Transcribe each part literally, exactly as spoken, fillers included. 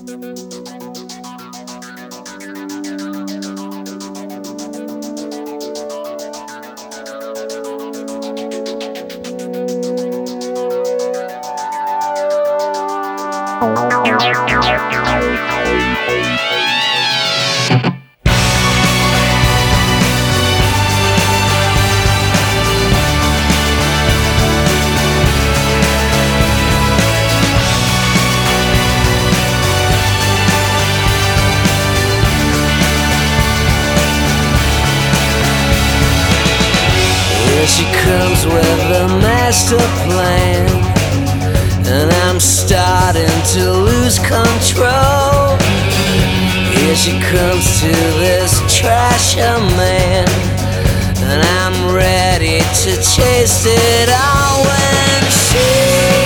Here she comes with a master plan, and I'm starting to lose control. Here she comes to this trasher man, and I'm ready to chase it all when she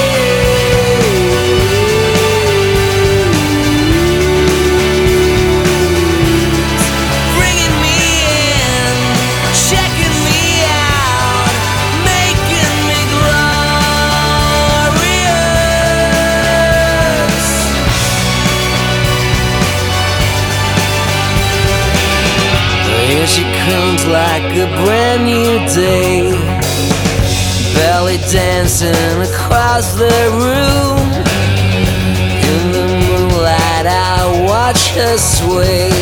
Here she comes like a brand new day, belly dancing across the room. In the moonlight I watch her sway,